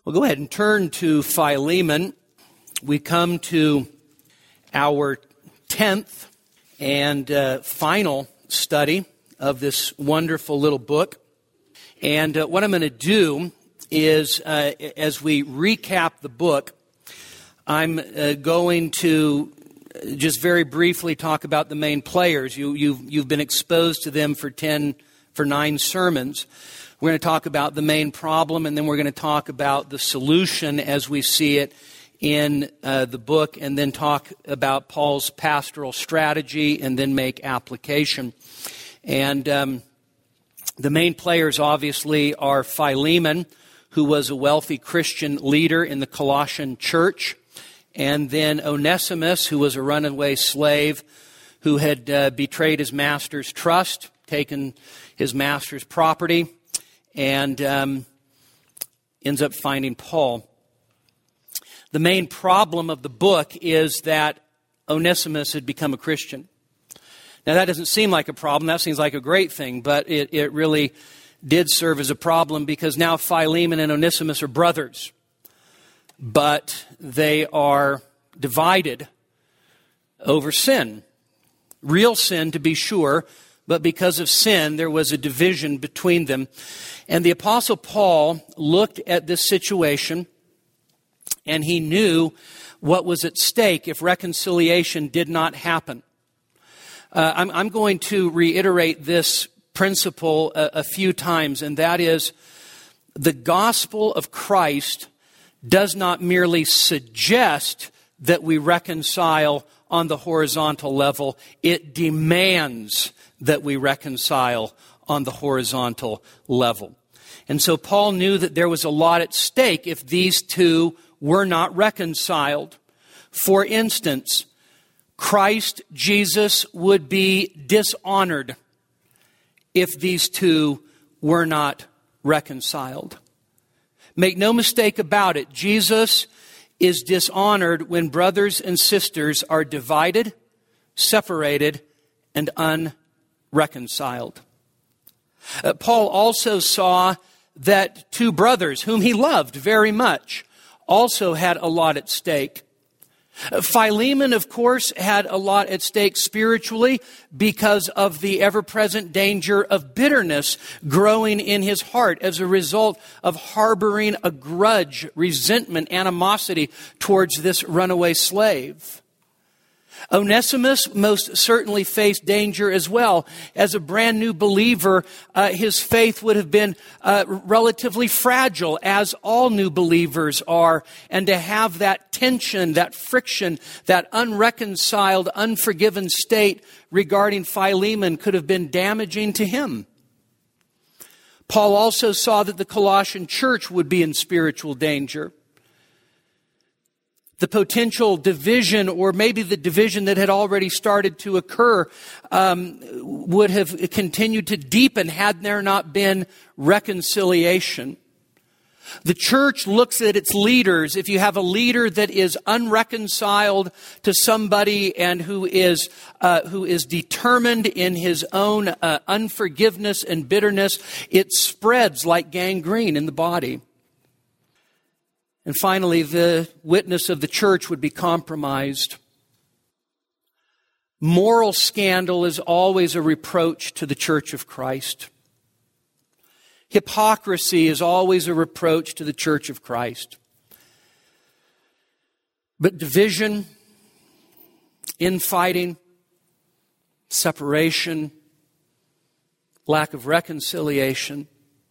Well, go ahead and turn to Philemon. We come to our 10th and final study of this wonderful little book. And what I'm going to do is, as we recap the book, I'm going to just very briefly talk about the main players. You've been exposed to them for 9 sermons. We're going to talk about the main problem, and then we're going to talk about the solution as we see it in the book, and then talk about Paul's pastoral strategy, and then make application. And the main players, obviously, are Philemon, who was a wealthy Christian leader in the Colossian church, and then Onesimus, who was a runaway slave who had betrayed his master's trust, taken his master's property, and ends up finding Paul. The main problem of the book is that Onesimus had become a Christian. Now, that doesn't seem like a problem. That seems like a great thing, but it really did serve as a problem because now Philemon and Onesimus are brothers, but they are divided over sin. Real sin, to be sure, but because of sin, there was a division between them. And the Apostle Paul looked at this situation, and he knew what was at stake if reconciliation did not happen. I'm going to reiterate this principle a few times, and that is the gospel of Christ does not merely suggest that we reconcile on the horizontal level. It demands that we reconcile on the horizontal level. And so Paul knew that there was a lot at stake if these two were not reconciled. For instance, Christ Jesus would be dishonored if these two were not reconciled. Make no mistake about it, Jesus is dishonored when brothers and sisters are divided, separated, and unreconciled. Paul also saw that 2 brothers whom he loved very much also had a lot at stake. Philemon, of course, had a lot at stake spiritually because of the ever-present danger of bitterness growing in his heart as a result of harboring a grudge, resentment, animosity towards this runaway slave. Onesimus most certainly faced danger as well. As a brand new believer, his faith would have been relatively fragile, as all new believers are. And to have that tension, that friction, that unreconciled, unforgiven state regarding Philemon could have been damaging to him. Paul also saw that the Colossian church would be in spiritual danger. The potential division, or maybe the division that had already started to occur, would have continued to deepen had there not been reconciliation. The church looks at its leaders. If you have a leader that is unreconciled to somebody and who is determined in his own unforgiveness and bitterness, it spreads like gangrene in the body. And finally, the witness of the church would be compromised. Moral scandal is always a reproach to the church of Christ. Hypocrisy is always a reproach to the church of Christ. But division, infighting, separation, lack of reconciliation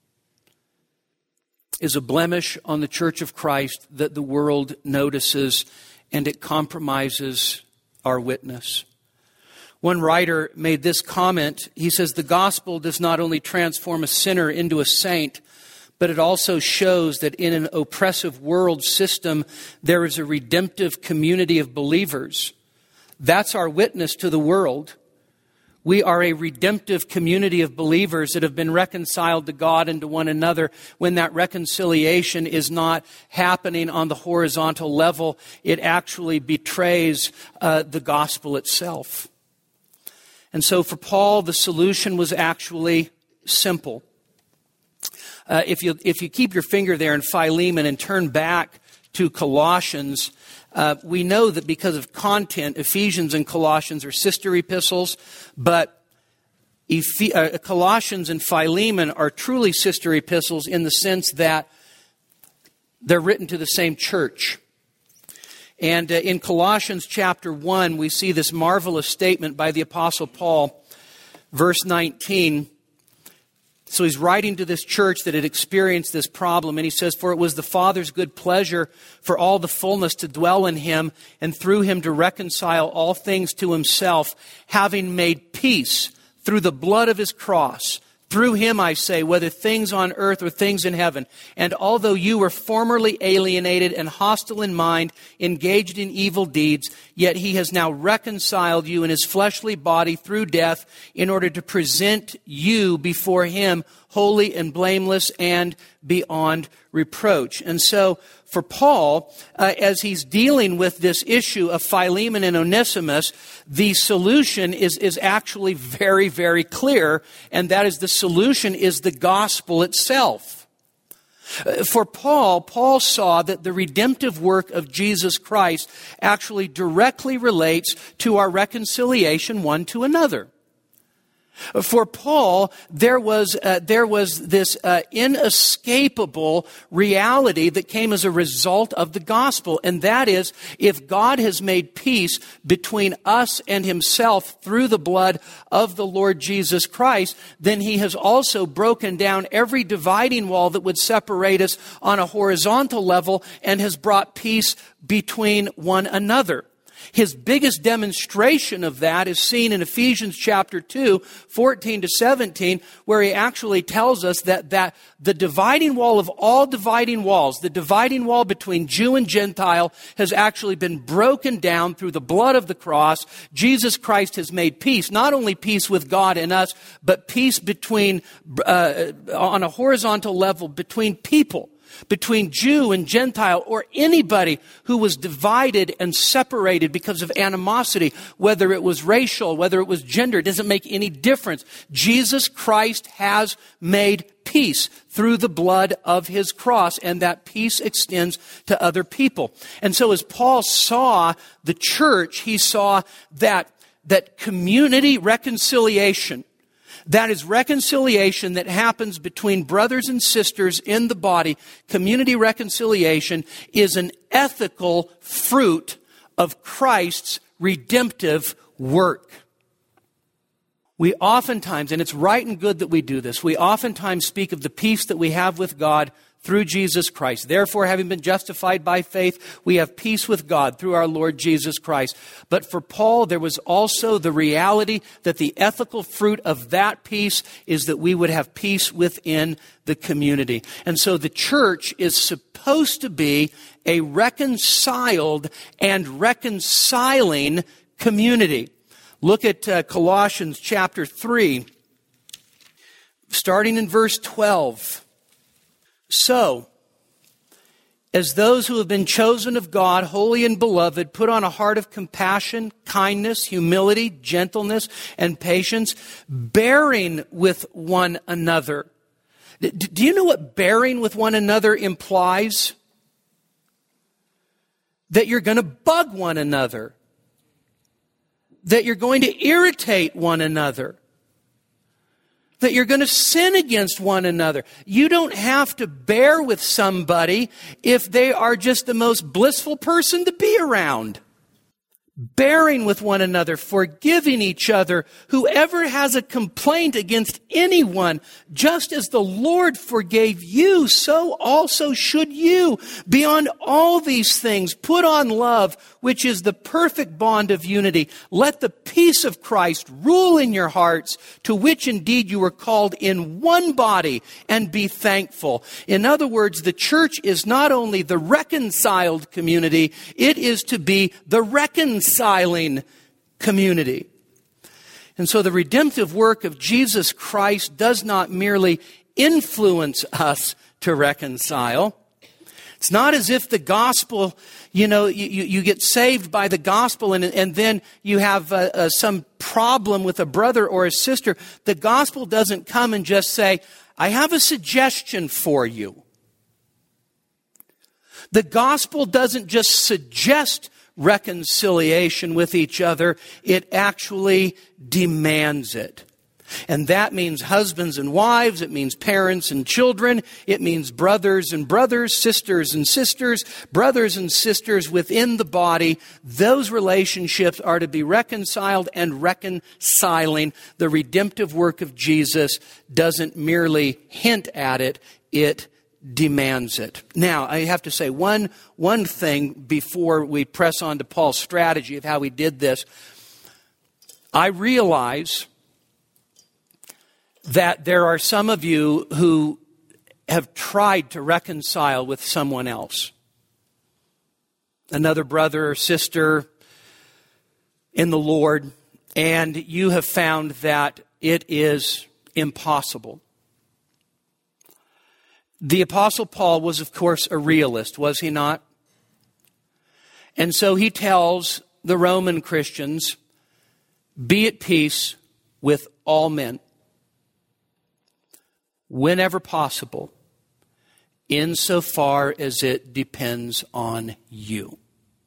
is a blemish on the church of Christ that the world notices, and it compromises our witness. One writer made this comment. He says, the gospel does not only transform a sinner into a saint, but it also shows that in an oppressive world system, there is a redemptive community of believers. That's our witness to the world. We are a redemptive community of believers that have been reconciled to God and to one another. When that reconciliation is not happening on the horizontal level, it actually betrays the gospel itself. And so for Paul, the solution was actually simple. If you keep your finger there in Philemon and turn back to Colossians, we know that because of content, Ephesians and Colossians are sister epistles, but Colossians and Philemon are truly sister epistles in the sense that they're written to the same church. And in Colossians chapter 1, we see this marvelous statement by the Apostle Paul, verse 19. So he's writing to this church that had experienced this problem, and he says, "For it was the Father's good pleasure for all the fullness to dwell in him, and through him to reconcile all things to himself, having made peace through the blood of his cross. Through him, I say, whether things on earth or things in heaven. And although you were formerly alienated and hostile in mind, engaged in evil deeds, yet he has now reconciled you in his fleshly body through death in order to present you before him holy and blameless and beyond reproach." And so for Paul, as he's dealing with this issue of Philemon and Onesimus, the solution is actually very, very clear, and that is the solution is the gospel itself. For Paul saw that the redemptive work of Jesus Christ actually directly relates to our reconciliation one to another. For Paul, there was this inescapable reality that came as a result of the gospel, and that is, if God has made peace between us and himself through the blood of the Lord Jesus Christ, then he has also broken down every dividing wall that would separate us on a horizontal level and has brought peace between one another. His biggest demonstration of that is seen in Ephesians chapter 2, 14 to 17, where he actually tells us that the dividing wall of all dividing walls, the dividing wall between Jew and Gentile, has actually been broken down through the blood of the cross. Jesus Christ has made peace, not only peace with God and us, but peace between, on a horizontal level between people. Between Jew and Gentile, or anybody who was divided and separated because of animosity, whether it was racial, whether it was gender, it doesn't make any difference. Jesus Christ has made peace through the blood of his cross, and that peace extends to other people. And so as Paul saw the church, he saw that community reconciliation, that is reconciliation that happens between brothers and sisters in the body. Community reconciliation is an ethical fruit of Christ's redemptive work. We oftentimes, and it's right and good that we do this, we oftentimes speak of the peace that we have with God through Jesus Christ. Therefore, having been justified by faith, we have peace with God through our Lord Jesus Christ. But for Paul, there was also the reality that the ethical fruit of that peace is that we would have peace within the community. And so the church is supposed to be a reconciled and reconciling community. Look at Colossians chapter 3, starting in verse 12. "So, as those who have been chosen of God, holy and beloved, put on a heart of compassion, kindness, humility, gentleness, and patience, bearing with one another." Do you know what bearing with one another implies? That you're going to bug one another. That you're going to irritate one another. That you're going to sin against one another. You don't have to bear with somebody if they are just the most blissful person to be around. Bearing with one another, forgiving each other, whoever has a complaint against anyone, just as the Lord forgave you, so also should you. Beyond all these things, put on love, which is the perfect bond of unity. Let the peace of Christ rule in your hearts, to which indeed you were called in one body, and be thankful. In other words, the church is not only the reconciled community, it is to be the reconciling community. And so the redemptive work of Jesus Christ does not merely influence us to reconcile. It's not as if the gospel, you get saved by the gospel and then you have some problem with a brother or a sister. The gospel doesn't come and just say, I have a suggestion for you. The gospel doesn't just suggest reconciliation with each other, it actually demands it. And that means husbands and wives, it means parents and children, it means brothers and brothers, sisters and sisters, brothers and sisters within the body. Those relationships are to be reconciled, and reconciling. The redemptive work of Jesus doesn't merely hint at it, it demands it. Now, I have to say one thing before we press on to Paul's strategy of how he did this. I realize that there are some of you who have tried to reconcile with someone else, another brother or sister in the Lord, and you have found that it is impossible. The Apostle Paul was, of course, a realist, was he not? And so he tells the Roman Christians, be at peace with all men, whenever possible, insofar as it depends on you.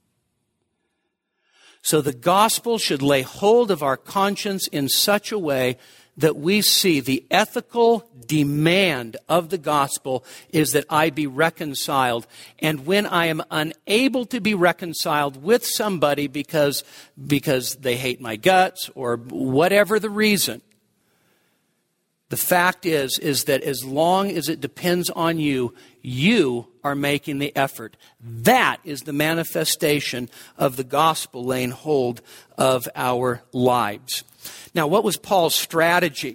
So the gospel should lay hold of our conscience in such a way that we see the ethical demand of the gospel is that I be reconciled. And when I am unable to be reconciled with somebody because they hate my guts or whatever the reason, the fact is that as long as it depends on you, you are making the effort. That is the manifestation of the gospel laying hold of our lives. Now, what was Paul's strategy?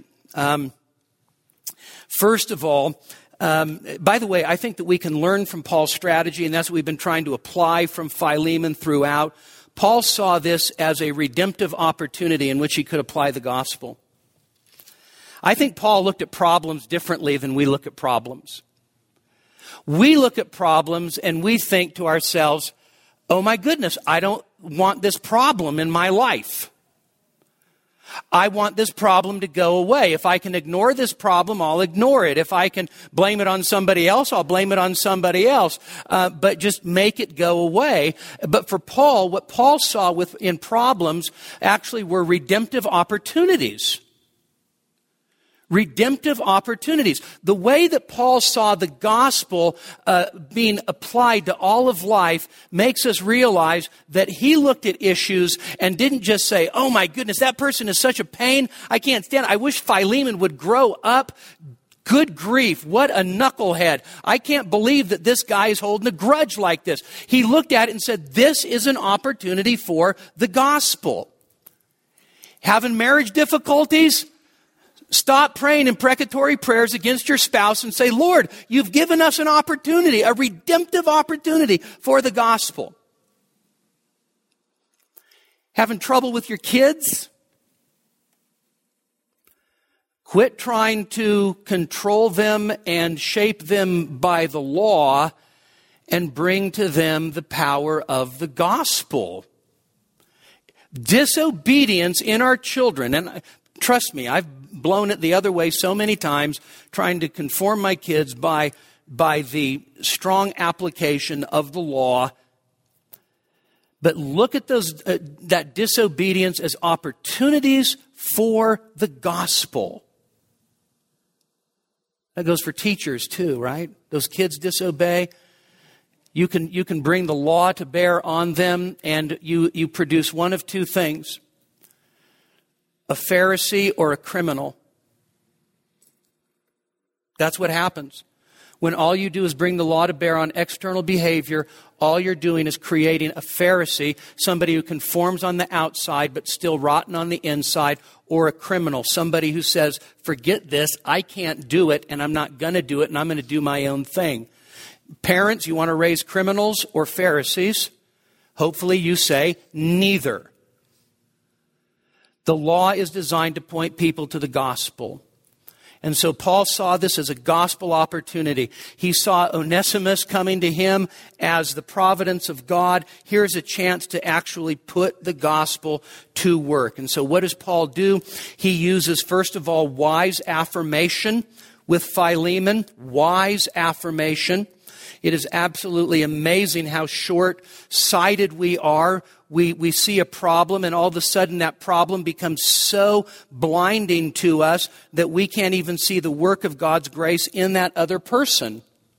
First of all, by the way, I think that we can learn from Paul's strategy, and that's what we've been trying to apply from Philemon throughout. Paul saw this as a redemptive opportunity in which he could apply the gospel. I think Paul looked at problems differently than we look at problems. We look at problems and we think to ourselves, oh my goodness, I don't want this problem in my life. I want this problem to go away. If I can ignore this problem, I'll ignore it. If I can blame it on somebody else, I'll blame it on somebody else. But just make it go away. But for Paul, what Paul saw in problems actually were redemptive opportunities. Redemptive opportunities. The way that Paul saw the gospel being applied to all of life makes us realize that he looked at issues and didn't just say, oh my goodness, that person is such a pain, I can't stand it. I wish Philemon would grow up. Good grief, what a knucklehead. I can't believe that this guy is holding a grudge like this. He looked at it and said, this is an opportunity for the gospel. Having marriage difficulties? Stop praying imprecatory prayers against your spouse and say, Lord, you've given us an opportunity, a redemptive opportunity for the gospel. Having trouble with your kids? Quit trying to control them and shape them by the law and bring to them the power of the gospel. Disobedience in our children, and trust me, I've blown it the other way so many times, trying to conform my kids by the strong application of the law. But look at that disobedience as opportunities for the gospel. That goes for teachers too, right? Those kids disobey. You can bring the law to bear on them, and you produce one of two things: a Pharisee or a criminal. That's what happens. When all you do is bring the law to bear on external behavior, all you're doing is creating a Pharisee, somebody who conforms on the outside but still rotten on the inside, or a criminal, somebody who says, forget this, I can't do it, and I'm not going to do it, and I'm going to do my own thing. Parents, you want to raise criminals or Pharisees? Hopefully you say neither. The law is designed to point people to the gospel. And so Paul saw this as a gospel opportunity. He saw Onesimus coming to him as the providence of God. Here's a chance to actually put the gospel to work. And so what does Paul do? He uses, first of all, wise affirmation. with Philemon, wise affirmation. It is absolutely amazing how short-sighted we are. We see a problem, and all of a sudden that problem becomes so blinding to us that we can't even see the work of God's grace in that other person.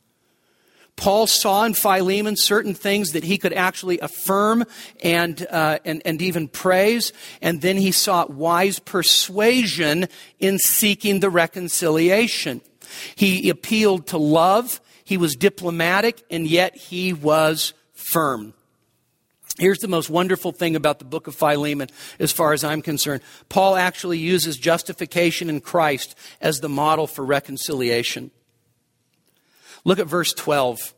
Paul saw in Philemon certain things that he could actually affirm and even praise, and then he sought wise persuasion in seeking the reconciliation. He appealed to love. He was diplomatic, and yet he was firm. Here's the most wonderful thing about the book of Philemon, as far as I'm concerned. Paul actually uses justification in Christ as the model for reconciliation. Look at verse 12.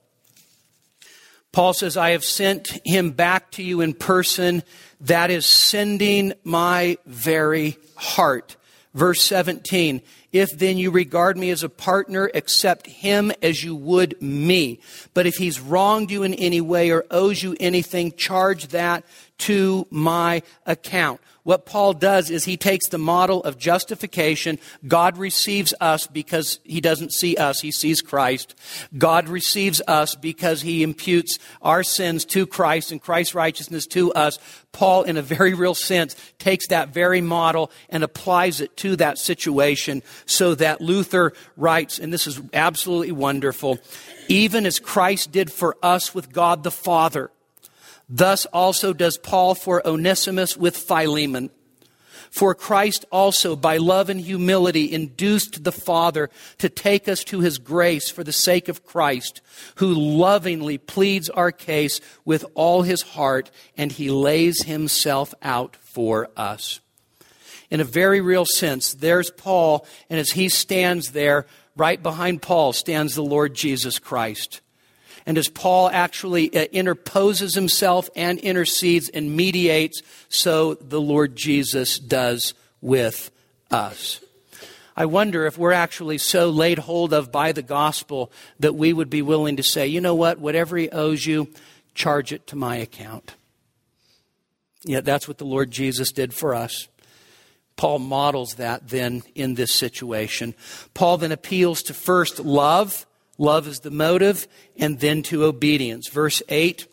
Paul says, I have sent him back to you in person. That is sending my very heart. Verse 17, if then you regard me as a partner, accept him as you would me. But if he's wronged you in any way or owes you anything, charge that to my account. What Paul does is he takes the model of justification. God receives us because he doesn't see us, he sees Christ. God receives us because he imputes our sins to Christ and Christ's righteousness to us. Paul, in a very real sense, takes that very model and applies it to that situation so that Luther writes, and this is absolutely wonderful, even as Christ did for us with God the Father, thus also does Paul for Onesimus with Philemon. For Christ also, by love and humility, induced the Father to take us to his grace for the sake of Christ, who lovingly pleads our case with all his heart, and he lays himself out for us. In a very real sense, there's Paul, and as he stands there, right behind Paul stands the Lord Jesus Christ. And as Paul actually interposes himself and intercedes and mediates, so the Lord Jesus does with us. I wonder if we're actually so laid hold of by the gospel that we would be willing to say, you know what, whatever he owes you, charge it to my account. Yeah, that's what the Lord Jesus did for us. Paul models that then in this situation. Paul then appeals to first love. Love is the motive, and then to obedience. Verse 8,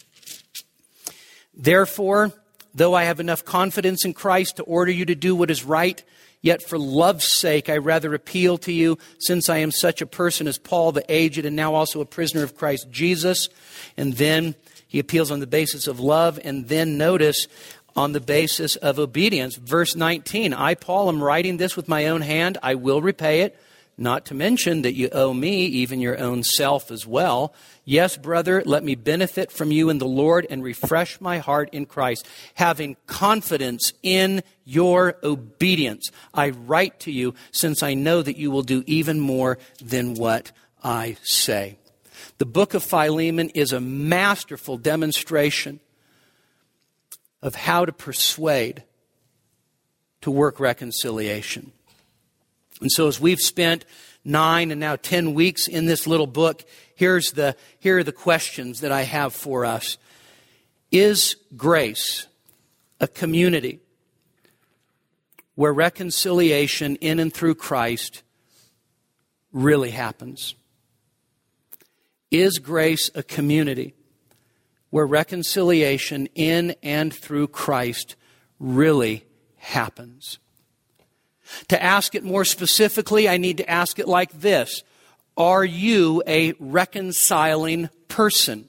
therefore, though I have enough confidence in Christ to order you to do what is right, yet for love's sake I rather appeal to you, since I am such a person as Paul, the aged, and now also a prisoner of Christ Jesus. And then he appeals on the basis of love, and then notice, on the basis of obedience. Verse 19, I, Paul, am writing this with my own hand. I will repay it. Not to mention that you owe me even your own self as well. Yes, brother, let me benefit from you in the Lord and refresh my heart in Christ, having confidence in your obedience. I write to you since I know that you will do even more than what I say. The book of Philemon is a masterful demonstration of how to persuade to work reconciliation. And so as we've spent 9 and now 10 weeks in this little book, here are the questions that I have for us. Is grace a community where reconciliation in and through Christ really happens? Is grace a community where reconciliation in and through Christ really happens? To ask it more specifically, I need to ask it like this. Are you a reconciling person?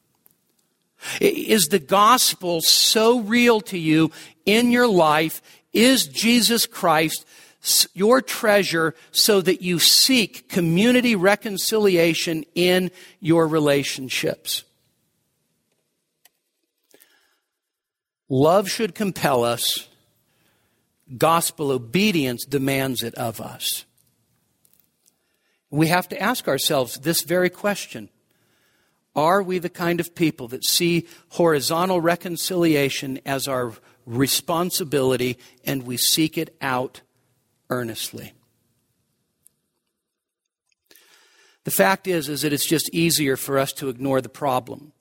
Is the gospel so real to you in your life? Is Jesus Christ your treasure so that you seek community reconciliation in your relationships? Love should compel us. Gospel obedience demands it of us. We have to ask ourselves this very question. Are we the kind of people that see horizontal reconciliation as our responsibility and we seek it out earnestly? The fact is that it's just easier for us to ignore the problem.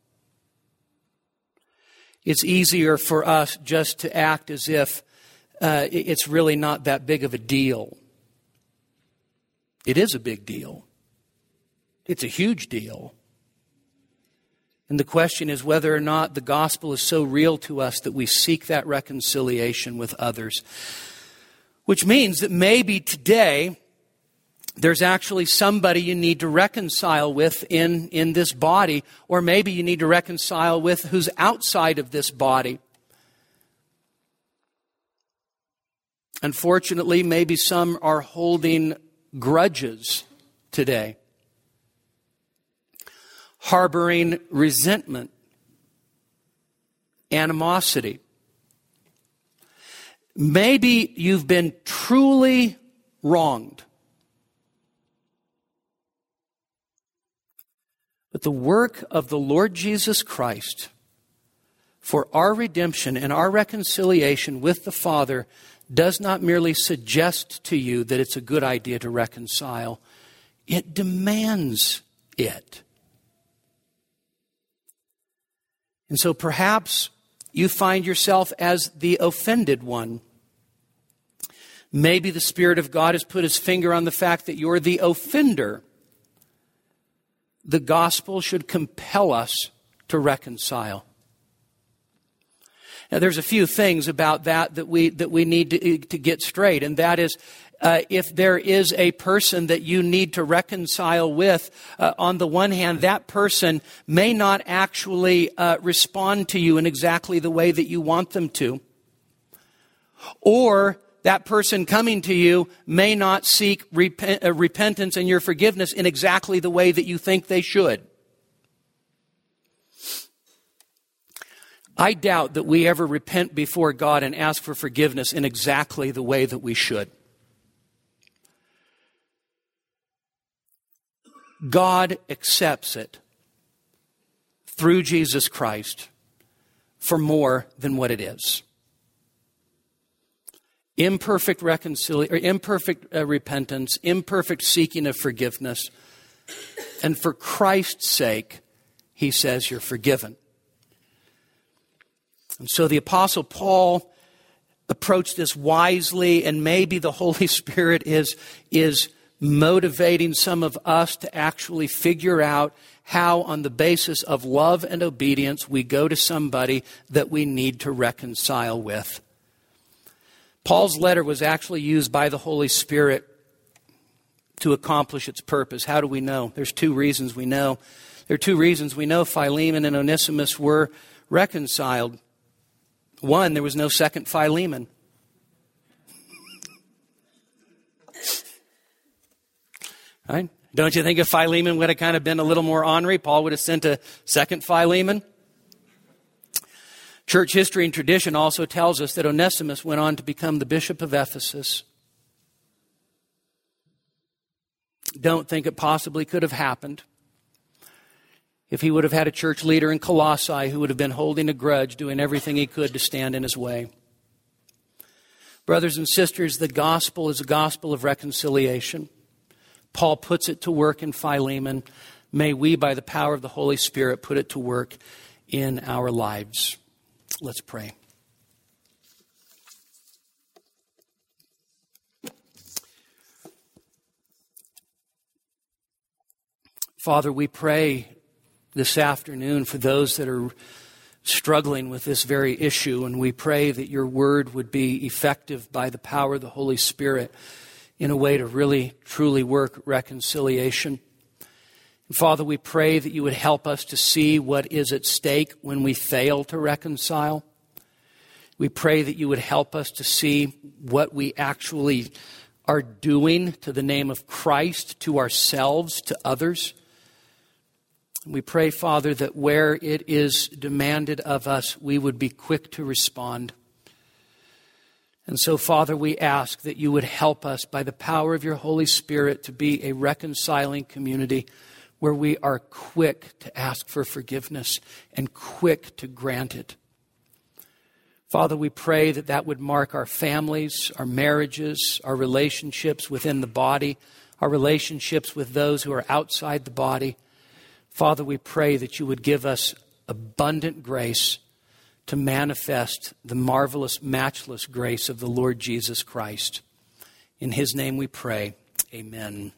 It's easier for us just to act as if it's really not that big of a deal. It is a big deal. It's a huge deal. And the question is whether or not the gospel is so real to us that we seek that reconciliation with others. Which means that maybe today there's actually somebody you need to reconcile with in this body, or maybe you need to reconcile with who's outside of this body. Unfortunately, maybe some are holding grudges today, harboring resentment, animosity. Maybe you've been truly wronged. But the work of the Lord Jesus Christ for our redemption and our reconciliation with the Father does not merely suggest to you that it's a good idea to reconcile. It demands it. And so perhaps you find yourself as the offended one. Maybe the Spirit of God has put His finger on the fact that you're the offender. The gospel should compel us to reconcile. Now, there's a few things about that we need to get straight, and that is, if there is a person that you need to reconcile with, on the one hand, that person may not actually respond to you in exactly the way that you want them to, or that person coming to you may not seek repentance and your forgiveness in exactly the way that you think they should. I doubt that we ever repent before God and ask for forgiveness in exactly the way that we should. God accepts it through Jesus Christ for more than what it is. Imperfect repentance, imperfect seeking of forgiveness. And for Christ's sake, He says you're forgiven. And so the Apostle Paul approached this wisely, and maybe the Holy Spirit is motivating some of us to actually figure out how, on the basis of love and obedience, we go to somebody that we need to reconcile with. Paul's letter was actually used by the Holy Spirit to accomplish its purpose. How do we know? There's two reasons we know. There are two reasons we know Philemon and Onesimus were reconciled. One, there was no second Philemon. Right? Don't you think if Philemon would have kind of been a little more ornery, Paul would have sent a second Philemon? Church history and tradition also tells us that Onesimus went on to become the bishop of Ephesus. Don't think it possibly could have happened if he would have had a church leader in Colossae who would have been holding a grudge, doing everything he could to stand in his way. Brothers and sisters, the gospel is a gospel of reconciliation. Paul puts it to work in Philemon. May we, by the power of the Holy Spirit, put it to work in our lives. Let's pray. Father, we pray this afternoon for those that are struggling with this very issue, and we pray that your word would be effective by the power of the Holy Spirit in a way to really, truly work reconciliation. And Father, we pray that you would help us to see what is at stake when we fail to reconcile. We pray that you would help us to see what we actually are doing to the name of Christ, to ourselves, to others. We pray, Father, that where it is demanded of us, we would be quick to respond. And so, Father, we ask that you would help us by the power of your Holy Spirit to be a reconciling community where we are quick to ask for forgiveness and quick to grant it. Father, we pray that that would mark our families, our marriages, our relationships within the body, our relationships with those who are outside the body. Father, we pray that you would give us abundant grace to manifest the marvelous, matchless grace of the Lord Jesus Christ. In his name we pray. Amen.